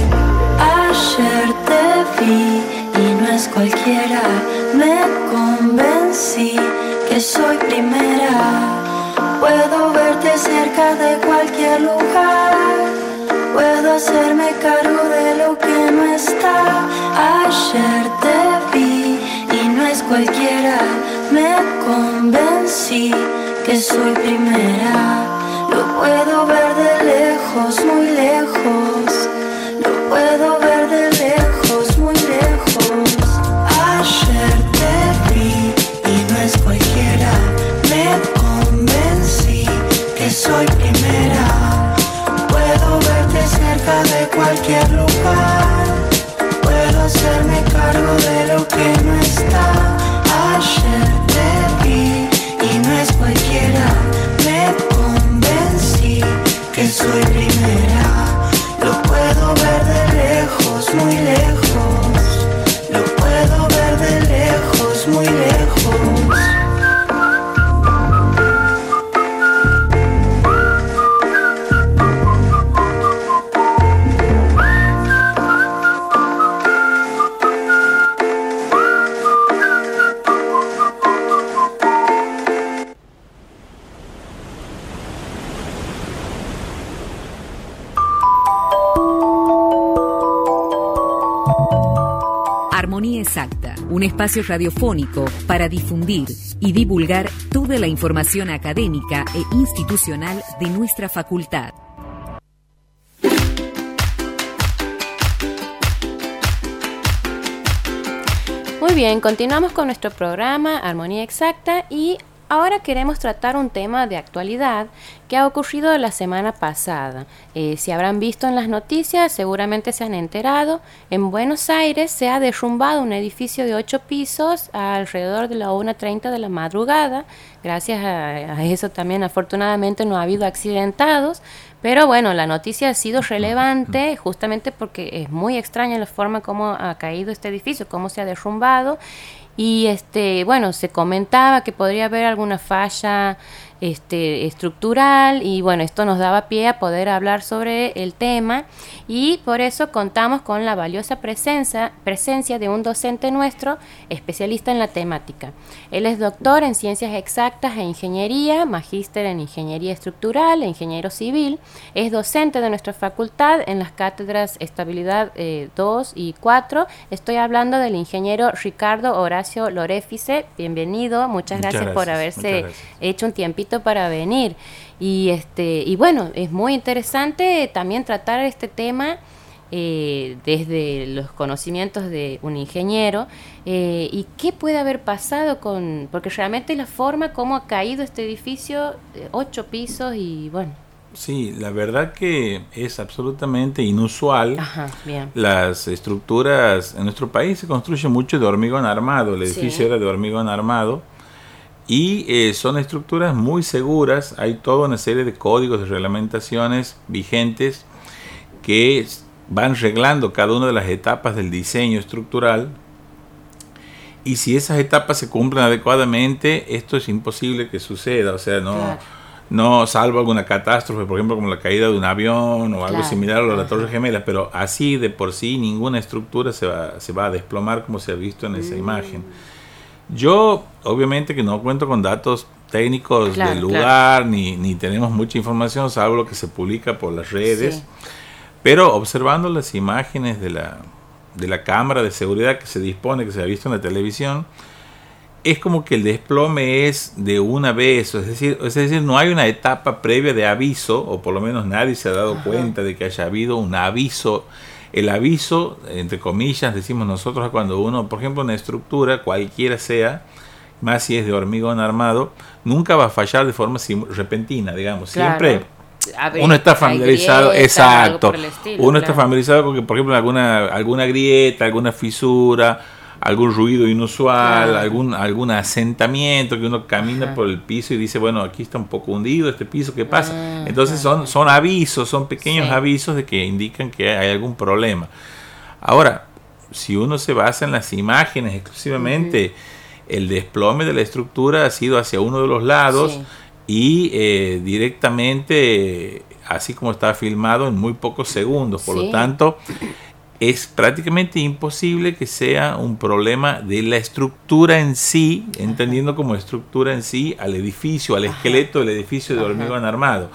Ayer te vi y no es cualquiera. Me convencí que soy primera. Puedo verte cerca de cualquier lugar. Puedo hacerme cargo de lo que no está. Ayer te vi y no es cualquiera. Me convencí que soy primera. Lo puedo ver de lejos, muy lejos. Lo puedo ver de lejos, muy lejos. Ayer te vi y no es cualquiera. Me convencí que soy primera. Puedo verte cerca de cualquier lugar. Puedo hacerme cargo de lo que no está. Ayer te vi Armonía Exacta, un espacio radiofónico para difundir y divulgar toda la información académica e institucional de nuestra facultad. Muy bien, continuamos con nuestro programa Armonía Exacta y ahora queremos tratar un tema de actualidad que ha ocurrido la semana pasada. Si habrán visto en las noticias, seguramente se han enterado, en Buenos Aires se ha derrumbado un edificio de 8 pisos alrededor de la 1:30 de la madrugada. Gracias a eso también afortunadamente no ha habido accidentados, pero bueno, la noticia ha sido relevante justamente porque es muy extraña la forma como ha caído este edificio, cómo se ha derrumbado. Y bueno, se comentaba que podría haber alguna falla estructural y bueno, esto nos daba pie a poder hablar sobre el tema y por eso contamos con la valiosa presencia de un docente nuestro especialista en la temática. Él es doctor en Ciencias Exactas e Ingeniería, magíster en Ingeniería Estructural e Ingeniero Civil, es docente de nuestra facultad en las cátedras Estabilidad 2 y 4. Estoy hablando del ingeniero Ricardo Horacio Lorefice. Bienvenido, muchas gracias por haberse hecho un tiempito para venir y bueno, es muy interesante también tratar este tema desde los conocimientos de un ingeniero y qué puede haber pasado porque realmente la forma como ha caído este edificio, 8 pisos y bueno. Sí, la verdad que es absolutamente inusual. Ajá, bien. Las estructuras en nuestro país se construyen mucho de hormigón armado, el edificio era de hormigón armado. Y son estructuras muy seguras, hay toda una serie de códigos, de reglamentaciones vigentes que van reglando cada una de las etapas del diseño estructural. Y si esas etapas se cumplen adecuadamente, esto es imposible que suceda, o sea, no salvo alguna catástrofe, por ejemplo, como la caída de un avión o algo similar a lo de la Torre Gemela, pero así de por sí ninguna estructura se va a desplomar como se ha visto en esa imagen. Yo, obviamente que no cuento con datos técnicos del lugar, ni tenemos mucha información, salvo lo que se publica por las redes, pero observando las imágenes de la cámara de seguridad que se dispone, que se ha visto en la televisión, es como que el desplome es de una vez, es decir, no hay una etapa previa de aviso, o por lo menos nadie se ha dado cuenta de que haya habido un aviso. El aviso, entre comillas, decimos nosotros cuando uno, por ejemplo, una estructura, cualquiera sea, más si es de hormigón armado, nunca va a fallar de forma repentina, digamos. Siempre uno está familiarizado, exacto. Uno está familiarizado con que, por ejemplo, alguna grieta, alguna fisura, algún ruido inusual, algún asentamiento, que uno camina por el piso y dice, bueno, aquí está un poco hundido este piso, ¿qué pasa? Entonces son avisos, son pequeños avisos de que indican que hay algún problema. Ahora, si uno se basa en las imágenes exclusivamente, el desplome de la estructura ha sido hacia uno de los lados y directamente, así como está filmado, en muy pocos segundos. Por lo tanto, es prácticamente imposible que sea un problema de la estructura en sí, entendiendo como estructura en sí al edificio, al esqueleto del edificio de hormigón armado.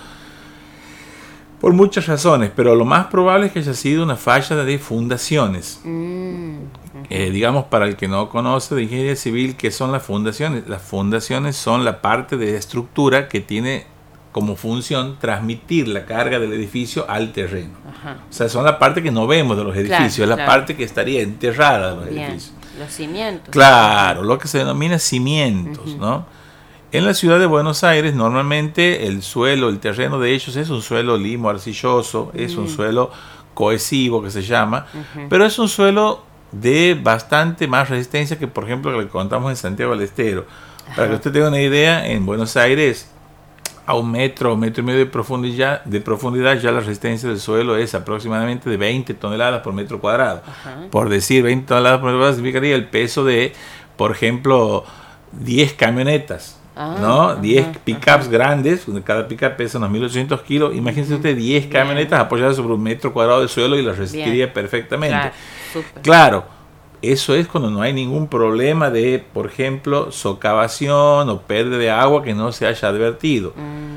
Por muchas razones, pero lo más probable es que haya sido una falla de fundaciones. Digamos, para el que no conoce de ingeniería civil, ¿qué son las fundaciones? Las fundaciones son la parte de la estructura que tiene como función transmitir la carga del edificio al terreno. O sea, son la parte que no vemos de los edificios, es la parte que estaría enterrada de los edificios. Los cimientos. Claro, lo que se denomina cimientos, ¿no? En la ciudad de Buenos Aires, normalmente el suelo, el terreno de ellos es un suelo limo arcilloso, es un suelo cohesivo que se llama, pero es un suelo de bastante más resistencia que, por ejemplo, que le contamos en Santiago del Estero. Para que usted tenga una idea, en Buenos Aires, a 1 metro, 1,5 metros de profundidad, ya la resistencia del suelo es aproximadamente de 20 toneladas por metro cuadrado. Por decir 20 toneladas por metro cuadrado significaría el peso de, por ejemplo, 10 camionetas, ¿no? 10 pickups grandes, cada pickup pesa unos 1.800 kilos. Imagínense usted 10 camionetas apoyadas sobre 1 metro cuadrado de suelo y las resistiría perfectamente. Claro. Eso es cuando no hay ningún problema de, por ejemplo, socavación o pérdida de agua que no se haya advertido.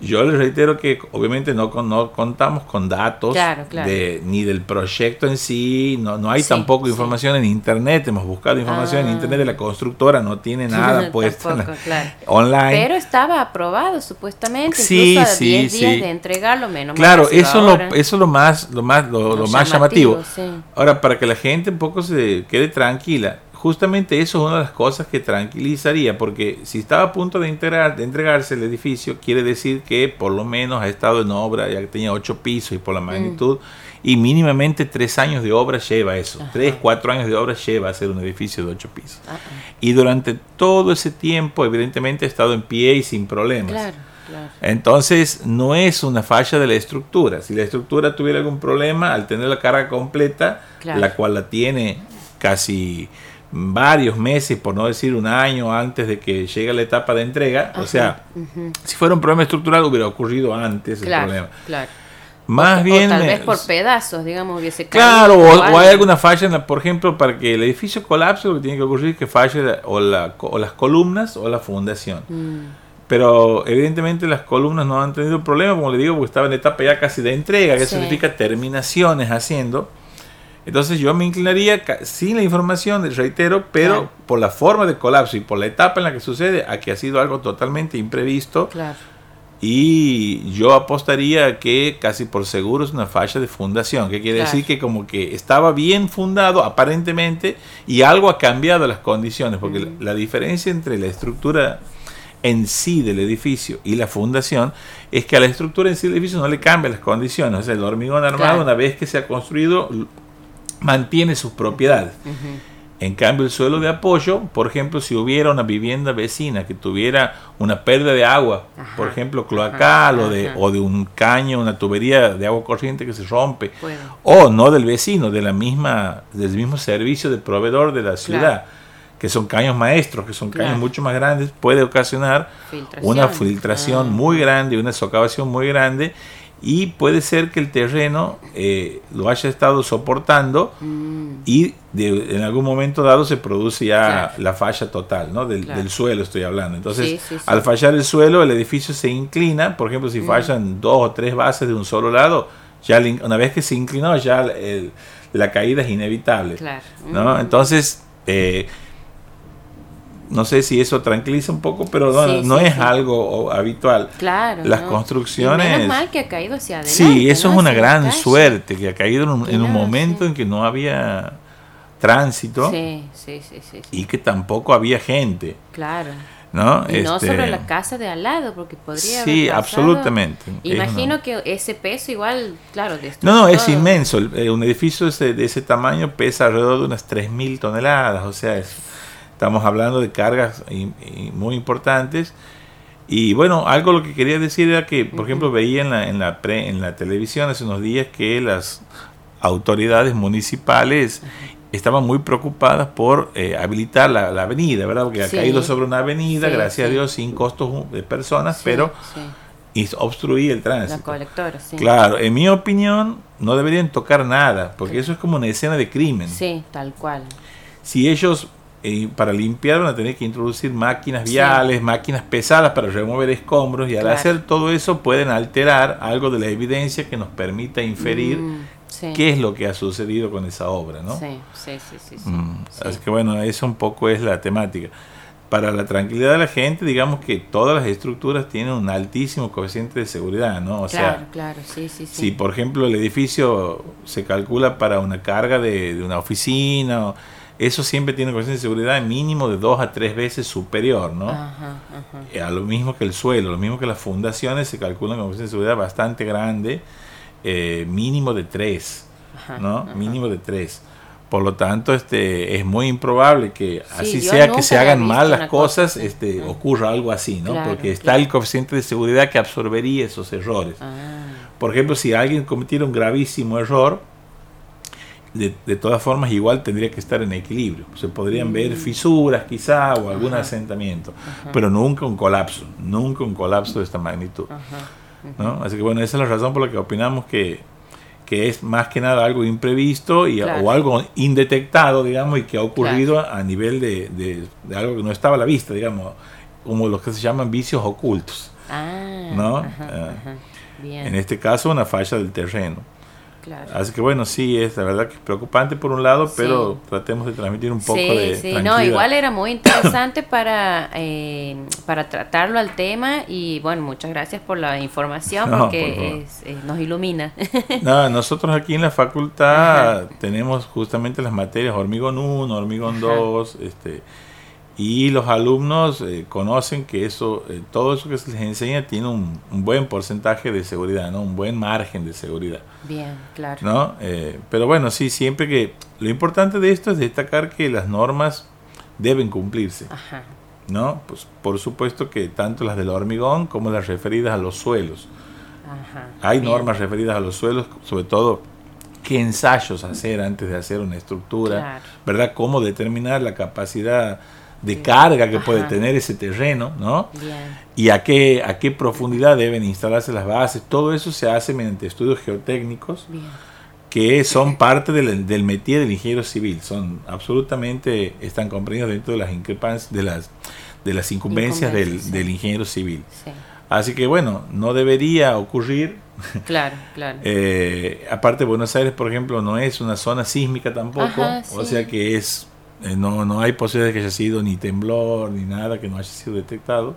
Yo les reitero que obviamente no contamos con datos ni del proyecto en sí, no hay tampoco información en internet, hemos buscado información en internet de la constructora, no tiene nada puesto online. Pero estaba aprobado supuestamente, incluso a 10 días de entregarlo, menos claro, eso es lo más llamativo. Sí. Ahora, para que la gente un poco se quede tranquila, justamente eso es una de las cosas que tranquilizaría, porque si estaba a punto de entregarse el edificio, quiere decir que por lo menos ha estado en obra, ya que tenía 8 pisos y por la magnitud, y mínimamente 3 años de obra lleva eso. 3, 4 años de obra lleva a hacer un edificio de 8 pisos. Y durante todo ese tiempo, evidentemente, ha estado en pie y sin problemas. Claro. Entonces, no es una falla de la estructura. Si la estructura tuviera algún problema, al tener la carga completa, la cual la tiene casi varios meses, por no decir un año antes de que llegue la etapa de entrega, o sea, si fuera un problema estructural hubiera ocurrido antes el problema. Más bien, tal vez por pedazos, digamos, hubiese caído. Claro, o hay alguna falla, por ejemplo, para que el edificio colapse, lo que tiene que ocurrir es que falle o las columnas o la fundación. Pero evidentemente las columnas no han tenido problema, como le digo, porque estaba en etapa ya casi de entrega, que significa terminaciones haciendo. Entonces yo me inclinaría, sin la información, reitero, pero por la forma de colapso y por la etapa en la que sucede, a que ha sido algo totalmente imprevisto. Y yo apostaría que casi por seguro es una falla de fundación, que quiere decir que como que estaba bien fundado aparentemente y algo ha cambiado las condiciones, porque la diferencia entre la estructura en sí del edificio y la fundación es que a la estructura en sí del edificio no le cambian las condiciones. O sea, el hormigón armado, una vez que se ha construido, mantiene sus propiedades. En cambio, el suelo de apoyo, por ejemplo, si hubiera una vivienda vecina que tuviera una pérdida de agua, por ejemplo, cloacal o de un caño, una tubería de agua corriente que se rompe, o no del vecino, del mismo servicio de proveedor de la ciudad, que son caños maestros, que son caños mucho más grandes, puede ocasionar una filtración muy grande, una socavación muy grande, y puede ser que el terreno lo haya estado soportando y en algún momento dado se produce ya la falla total, ¿no? del suelo estoy hablando. Entonces, al fallar el suelo, el edificio se inclina. Por ejemplo, si fallan 2 o 3 bases de un solo lado, ya una vez que se inclinó, ya la caída es inevitable. ¿No? Entonces, no sé si eso tranquiliza un poco, pero no es algo habitual. Las construcciones... Y menos mal que ha caído hacia adelante. Sí, eso es una gran suerte, que ha caído en un momento en que no había tránsito y que tampoco había gente. ¿No? Y no sobre la casa de al lado, porque podría haber pasado. Absolutamente. Imagino que ese peso igual, No, es inmenso. Un edificio de ese tamaño pesa alrededor de unas 3.000 toneladas, o sea, estamos hablando de cargas muy importantes. Y bueno, algo lo que quería decir era que, por ejemplo, veía en la televisión hace unos días que las autoridades municipales estaban muy preocupadas por habilitar la avenida, ¿verdad? Porque ha caído sobre una avenida, gracias a Dios, sin costos de personas, pero obstruía el tránsito. Los colectores, Claro, en mi opinión, no deberían tocar nada, porque eso es como una escena de crimen. Sí, tal cual. Si ellos... para limpiar van a tener que introducir máquinas viales, máquinas pesadas para remover escombros, y al hacer todo eso pueden alterar algo de la evidencia que nos permita inferir qué es lo que ha sucedido con esa obra, ¿no? Así que bueno, eso un poco es la temática. Para la tranquilidad de la gente, digamos que todas las estructuras tienen un altísimo coeficiente de seguridad, ¿no? O sea, si por ejemplo el edificio se calcula para una carga de una oficina, eso siempre tiene un coeficiente de seguridad mínimo de 2 a 3 veces superior, ¿no? A lo mismo que el suelo, lo mismo que las fundaciones se calculan con un coeficiente de seguridad bastante grande, mínimo de 3, ¿no? Mínimo de 3. Por lo tanto, es muy improbable que así sea que se hagan mal las cosas, ocurra algo así, ¿no? Porque está el coeficiente de seguridad que absorbería esos errores. Por ejemplo, si alguien cometiera un gravísimo error, de todas formas igual tendría que estar en equilibrio. Se podrían ver fisuras quizá o algún asentamiento, pero nunca un colapso de esta magnitud, ¿no? Así que bueno, esa es la razón por la que opinamos que es más que nada algo imprevisto o algo indetectado, digamos, y que ha ocurrido a nivel de algo que no estaba a la vista, digamos. como los que se llaman vicios ocultos, ¿no? Bien. En este caso, una falla del terreno. Claro. Así que bueno, sí, es la verdad que es preocupante por un lado, pero tratemos de transmitir un poco de tranquilidad. No, igual era muy interesante para tratarlo al tema y bueno, muchas gracias por la información porque nos ilumina. No, nosotros aquí en la facultad tenemos justamente las materias hormigón 1, hormigón 2, y los alumnos conocen que eso, todo eso que se les enseña tiene un buen porcentaje de seguridad, ¿no? Un buen margen de seguridad. Bien, claro. ¿No? Pero bueno, sí, siempre que... Lo importante de esto es destacar que las normas deben cumplirse. Ajá. ¿No? Pues por supuesto que tanto las del hormigón como las referidas a los suelos. Ajá. Hay normas referidas a los suelos, sobre todo qué ensayos hacer antes de hacer una estructura, claro. ¿Verdad? Cómo determinar la capacidad de carga que puede tener ese terreno, ¿no? Bien. Y a qué profundidad deben instalarse las bases. Todo eso se hace mediante estudios geotécnicos. Bien. Que son parte del métier del ingeniero civil. Absolutamente están comprendidos dentro de las incumbencias del ingeniero civil. Sí. Así que bueno, no debería ocurrir. Claro, claro. Aparte, Buenos Aires, por ejemplo, no es una zona sísmica tampoco. O sea que es no hay posibilidad de que haya sido ni temblor ni nada que no haya sido detectado.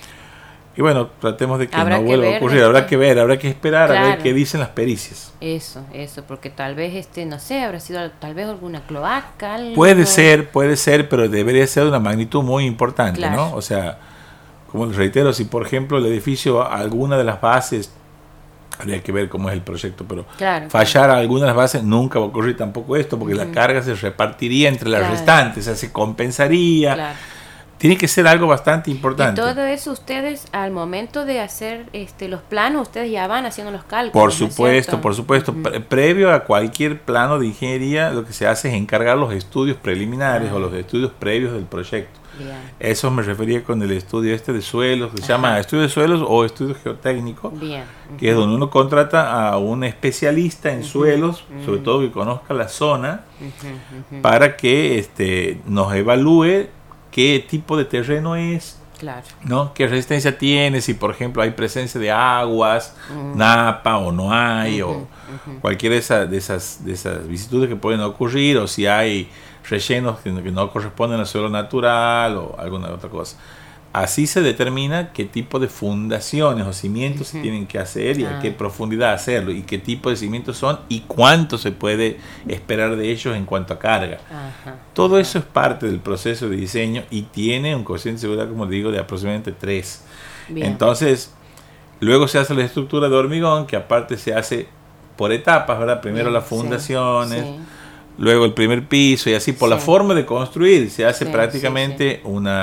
Y bueno, tratemos de que no vuelva a ocurrir. Habrá que esperar a ver qué dicen las pericias. Eso, porque tal vez, no sé, habrá sido tal vez alguna cloaca. Algo. Puede ser, pero debería ser de una magnitud muy importante, claro. ¿No? O sea, como les reitero, si por ejemplo el edificio, alguna de las bases, habría que ver cómo es el proyecto, pero fallar a alguna de las bases, nunca va a ocurrir tampoco esto, porque la carga se repartiría entre las restantes, o sea, se compensaría. Claro. Tiene que ser algo bastante importante. Y todo eso ustedes, al momento de hacer los planos, ustedes ya van haciendo los cálculos. Por supuesto. Previo a cualquier plano de ingeniería, lo que se hace es encargar los estudios preliminares o los estudios previos del proyecto. Bien. Eso me refería con el estudio de suelos, que se llama estudio de suelos o estudio geotécnico, que es donde uno contrata a un especialista en suelos, sobre todo que conozca la zona, para que nos evalúe qué tipo de terreno es, claro. ¿No? Qué resistencia tiene, si por ejemplo hay presencia de aguas, napa o no hay, o cualquiera de esas vicisitudes que pueden ocurrir, o si hay rellenos que no corresponden al suelo natural o alguna otra cosa. Así se determina qué tipo de fundaciones o cimientos se tienen que hacer y a qué profundidad hacerlo, y qué tipo de cimientos son y cuánto se puede esperar de ellos en cuanto a carga. Todo eso es parte del proceso de diseño y tiene un coeficiente de seguridad, como digo, de aproximadamente 3. Bien. Entonces, luego se hace la estructura de hormigón, que aparte se hace por etapas, ¿verdad? Primero las fundaciones, luego el primer piso, y así por la forma de construir se hace prácticamente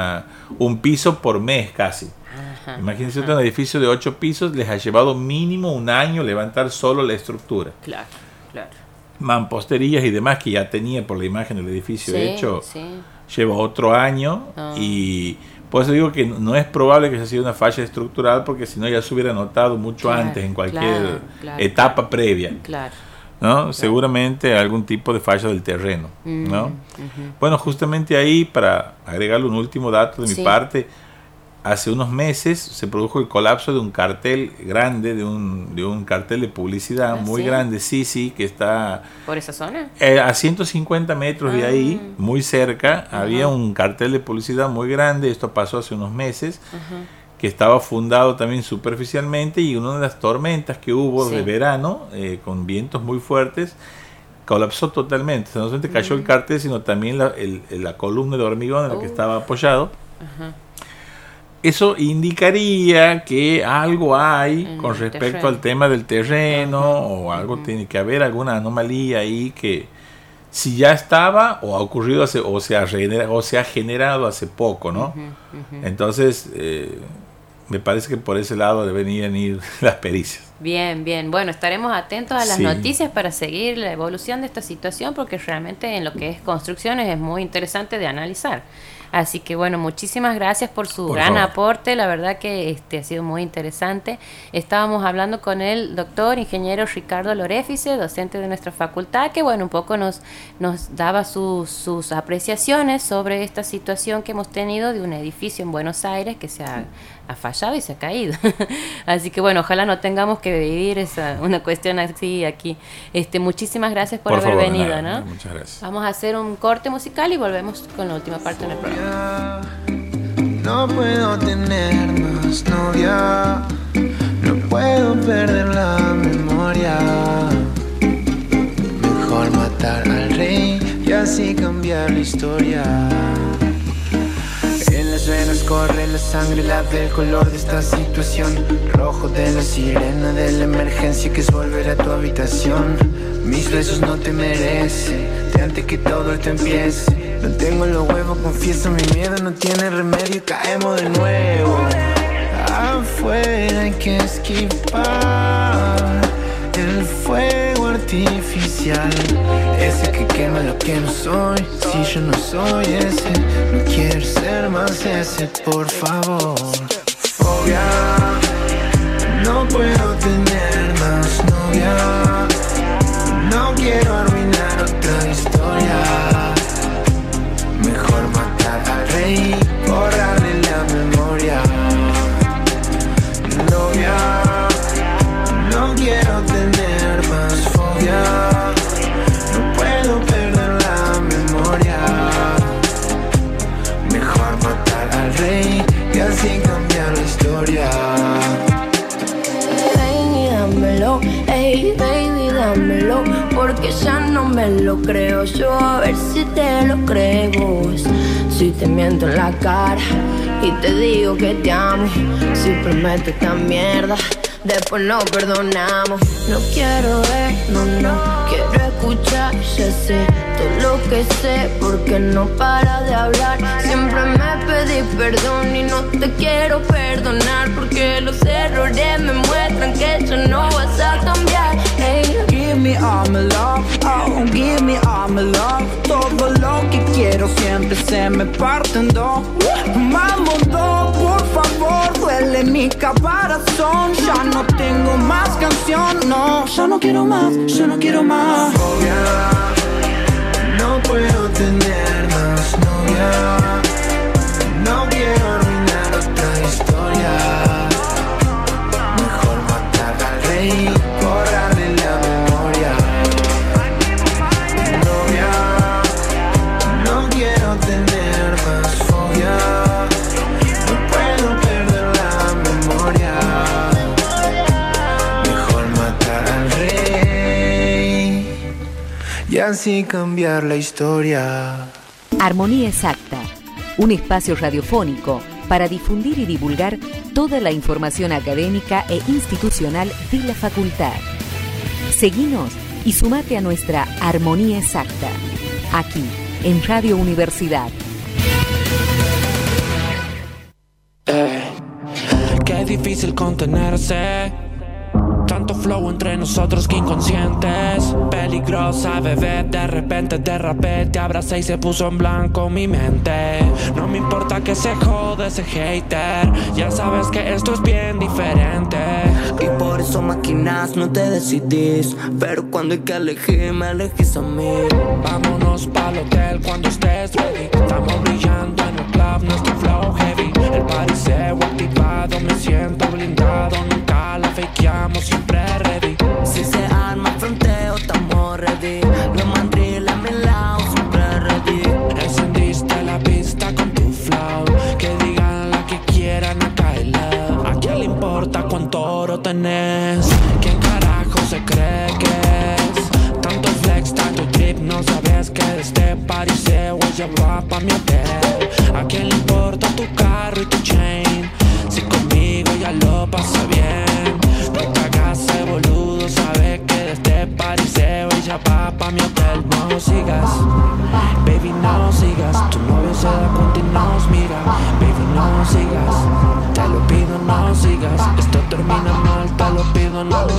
un piso por mes casi. Imagínense un edificio de 8 pisos, les ha llevado mínimo un año levantar solo la estructura. Claro. Mamposterías y demás que ya tenía por la imagen del edificio hecho, lleva otro año y por eso digo que no es probable que haya sido una falla estructural, porque si no ya se hubiera notado mucho antes en cualquier etapa previa. ¿No? Seguramente algún tipo de falla del terreno, ¿no? Bueno, justamente ahí, para agregarle un último dato de mi parte, hace unos meses se produjo el colapso de un cartel grande, de un cartel de publicidad muy grande, que está... ¿Por esa zona? A 150 metros de ahí, muy cerca, había un cartel de publicidad muy grande. Esto pasó hace unos meses, que estaba fundado también superficialmente, y una de las tormentas que hubo de verano, con vientos muy fuertes, colapsó totalmente. O sea, no solamente cayó el cartel, sino también la columna de hormigón en la que estaba apoyado. Eso indicaría que algo hay con respecto al tema del terreno, o algo tiene que haber, alguna anomalía ahí que si ya estaba o ha ocurrido o se ha generado hace poco, ¿no? Entonces me parece que por ese lado deberían ir las pericias. Bien, bien. Bueno, estaremos atentos a las noticias para seguir la evolución de esta situación, porque realmente en lo que es construcciones es muy interesante de analizar. Así que bueno, muchísimas gracias por su gran aporte, la verdad que ha sido muy interesante. Estábamos hablando con el doctor ingeniero Ricardo Loréfice, docente de nuestra facultad, que bueno, un poco nos daba sus apreciaciones sobre esta situación que hemos tenido de un edificio en Buenos Aires que se ha fallado y se ha caído. Así que bueno, ojalá no tengamos que vivir una cuestión así aquí. Muchísimas gracias por haber venido, ¿no? Muchas gracias. Vamos a hacer un corte musical y volvemos con la última parte del programa. No puedo tener más novia, no puedo perder la memoria. Mejor matar al rey y así cambiar la historia. En las venas corre la sangre, la del color de esta situación. Rojo de la sirena de la emergencia que es volver a tu habitación. Mis besos no te merecen, de antes que todo esto empiece. No tengo los huevos, confieso, mi miedo no tiene remedio, caemos de nuevo. Afuera hay que esquivar el fuego artificial, ese que quema lo que no soy. Si yo no soy ese, no quiero ser más ese, por favor. Fobia, no puedo tener más novia, no quiero arruinar otra historia. Mejor matar al rey, borrarle la memoria. Novia, no quiero tener más fobia, no puedo perder la memoria. Mejor matar al rey y así cambiar la historia. Baby, dámelo, hey, baby, dámelo, porque ya no me lo creo yo, a ver si te lo crees vos. Si te miento en la cara y te digo que te amo, si prometo esta mierda, después no perdonamos. No quiero ver, no quiero escuchar, ya sé todo lo que sé, porque no para de hablar. Siempre me pedí perdón y no te quiero perdonar, porque los errores me muestran que ya no vas a cambiar. Hey. Give me all my love, oh, give me all my love. Todo lo que quiero siempre se me parte en dos. Vámonos, por favor, duele mi caparazón. Ya no tengo más canción, no, ya no quiero más, ya no quiero más. Fobia, no puedo tener más novia, no quiero arruinar otra historia. Mejor matar al rey, borrarle la memoria. Novia, no quiero tener más fobia, no puedo perder la memoria. Mejor matar al rey y así cambiar la historia. Armonía Exacta, un espacio radiofónico para difundir y divulgar toda la información académica e institucional de la facultad. Seguinos y sumate a nuestra Armonía Exacta, aquí en Radio Universidad. Qué difícil contenerse, tanto flow entre nosotros que inconscientes. Peligrosa bebé, de repente derrapé, te abracé y se puso en blanco mi mente. No me importa que se jode ese hater, ya sabes que esto es bien diferente. Y por eso maquinas, no te decidís, pero cuando hay que elegir, me elegís a mí. Vámonos pa'l hotel cuando estés ready, estamos brillando en el club, nuestro flow heavy. El pariseo activado, me siento blindado, nunca la fakeamos, siempre ready. Si se arma fronteo, estamos ready. Los mandriles a mi lado, siempre ready. Encendiste la pista con tu flow, que digan la que quieran, acá hay love. ¿A quién le importa cuánto oro tenés? ¿Quién carajo se cree que es? Tanto flex, tanto trip, no sabes que de este pariseo ella va pa' mi hotel. ¿A quién le importa tu carro y tu chain? Si conmigo ya lo pasa bien. No te hagas el boludo, sabes que de este pariseo ella va pa' mi hotel. No sigas, baby, no sigas. Tu novio se da cuenta y nos mira. Baby, no sigas, te lo pido, no sigas. Esto termina mal, te lo pido, no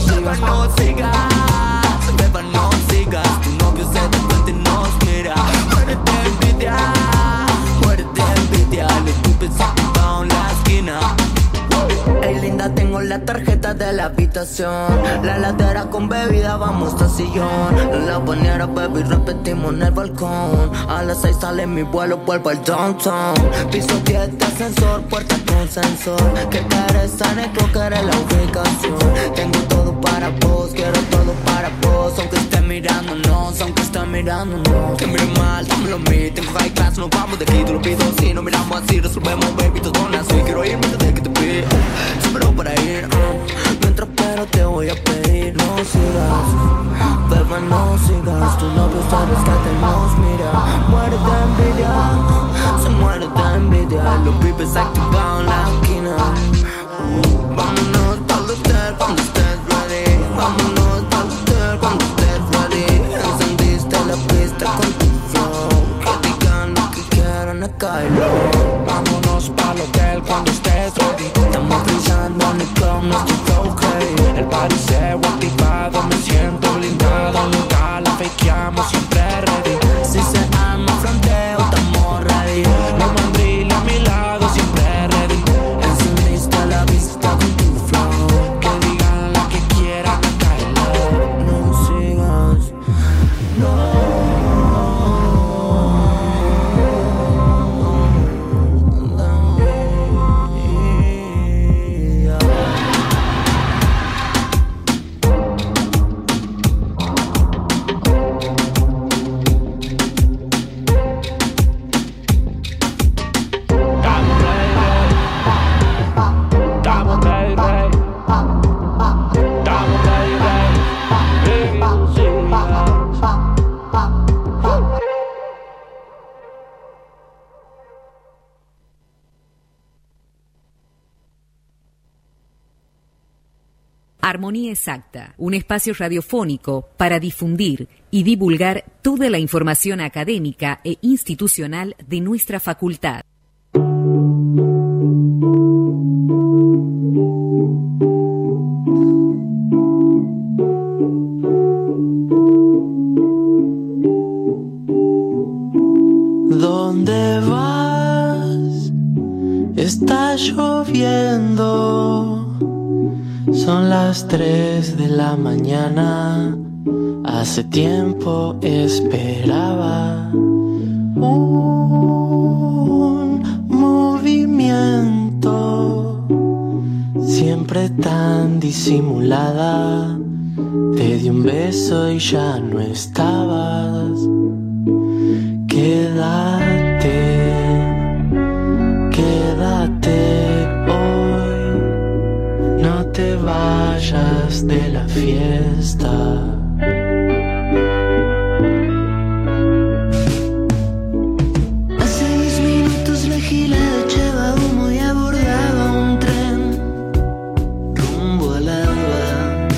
la tarjeta de la habitación. La heladera con bebida, vamos al sillón. En la bañera, baby, repetimos en el balcón. A las 6 sale mi vuelo, vuelvo al downtown. Piso 10 de ascensor, puerta con sensor. Que pereza, negro, que eres la ubicación. Tengo todo para vos, quiero todo para vos. Aunque esté mirándonos, aunque esté mirándonos. Que mire mal, dámelo a mí, tengo high class, nos vamos de aquí, te lo pido. Si no miramos así, resolvemos, baby, todo nace. Quiero irme desde que te vi, espero para ir. Mientras espero te voy a pedir, no sigas, beba, no sigas. Tu novio sabes que te nos mira. Muere de envidia, se muere de envidia. Los pibes activados en la esquina. Vámonos pa'l hotel cuando estés ready. Vámonos pa'l hotel cuando estés ready. Encendiste la pista con tu flow. Que digan lo que quieran acá y luego. Vámonos pa'l hotel cuando estés ready. Estamos brillando en el club, no estoy okay. El party se ha activado, me siento blindado. Nunca la fakeamos, siempre ready. Si se arma fronteo, estamos ready. No mandril a mi lado, siempre ready. Encendiste la vista con tu flow. Que digan la que quieran acá y luego. No sigas, no. Armonía Exacta, un espacio radiofónico para difundir y divulgar toda la información académica e institucional de nuestra facultad. ¿Dónde vas? Está lloviendo. Son las 3 de la mañana. Hace tiempo esperaba un movimiento. Siempre tan disimulada. Te di un beso y ya no estabas. Quédate, quédate hoy. No te vayas de la fiesta. Hace 10 minutos la gilada echaba humo y abordaba un tren rumbo al alba.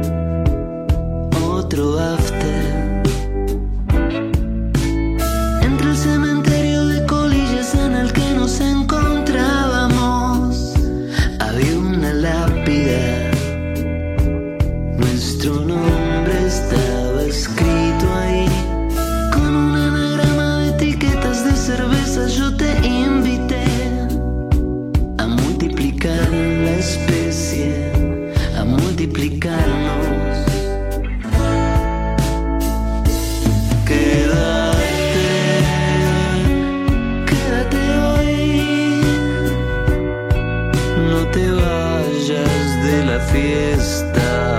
Otro after. Entre el cementerio de colillas en el que nos encontrábamos había una lápida. Nuestro nombre estaba escrito ahí. Con un anagrama de etiquetas de cerveza yo te invité a multiplicar la especie, a multiplicarnos. Quédate, quédate hoy. No te vayas de la fiesta.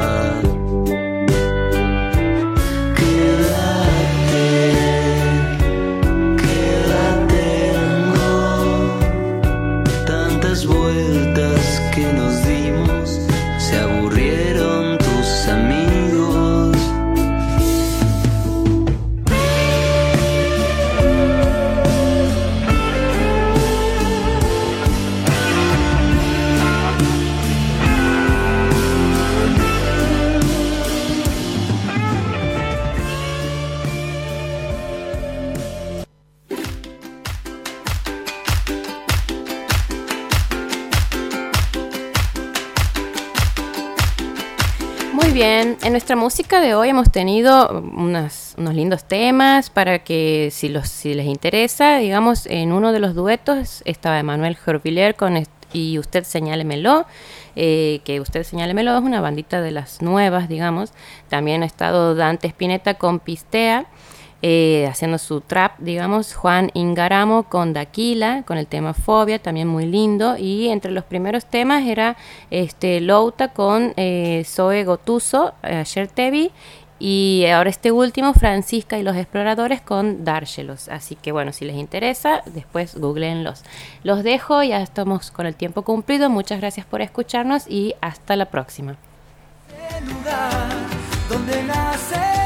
Quédate, quédate, no. Tantas vueltas que nos dimos, se aburrieron tus amigos. Muy bien, en nuestra música de hoy hemos tenido unos lindos temas para que si les interesa, digamos, en uno de los duetos estaba Emmanuel Jorvillier con y Usted Señálemelo, que Usted Señálemelo es una bandita de las nuevas, digamos. También ha estado Dante Spinetta con Pistea, haciendo su trap, digamos. Juan Ingaramo con Daquila, con el tema Fobia, también muy lindo. Y entre los primeros temas era Louta con Zoe Gotuso, Ayer te vi. Y ahora este último, Francisca y los Exploradores con Dárselos. Así que bueno, si les interesa, después googleenlos. Los dejo, ya estamos con el tiempo cumplido. Muchas gracias por escucharnos y hasta la próxima. El lugar donde nace